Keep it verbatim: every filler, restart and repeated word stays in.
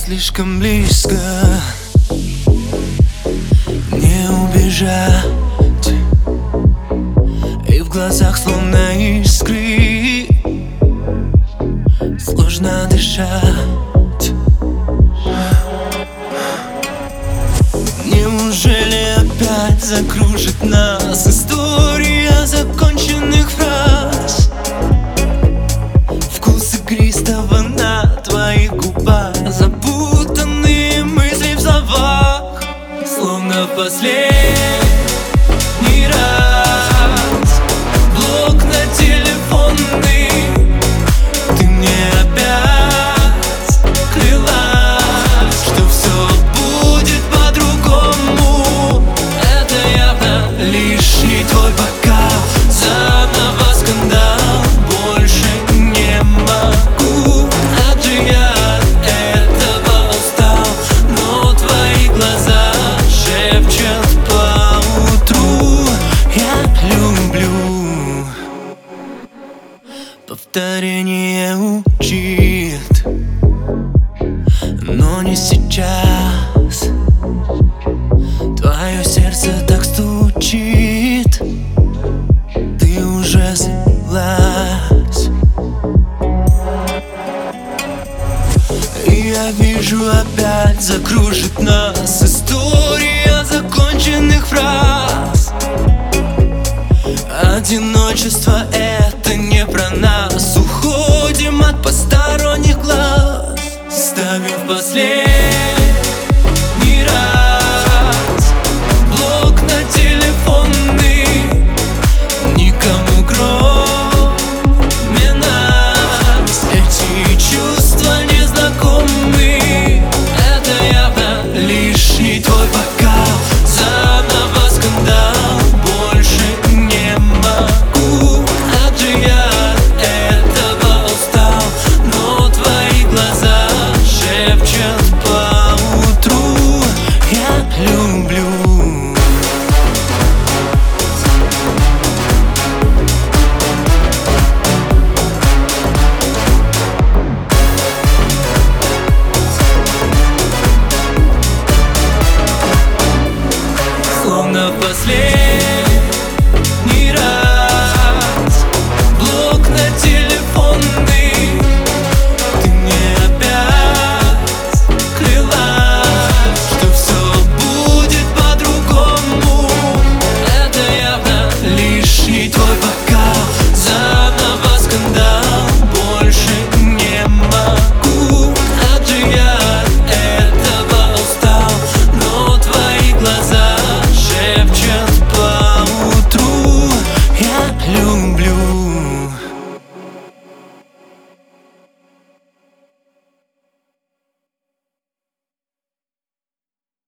слишком близко, не убежать, и в глазах словно искры, сложно дышать. Неужели опять закружит нас история законченных фраз? Вкус игристого на твоих губах, запутанные мысли в словах, словно в последний раз. Блок на телефонный, ты мне опять клялась, что все будет по-другому. Это явно лишний твой бокал, заново скандал. Больше не могу, как же я от этого устал. Но твои глаза шепчут поутру: я люблю. Повторение учит, но не сейчас. Твое сердце так стучит, ты уже слилась. И я вижу, опять закружит нас история законченных фраз. Одиночество — это не про нас. Уходим от поста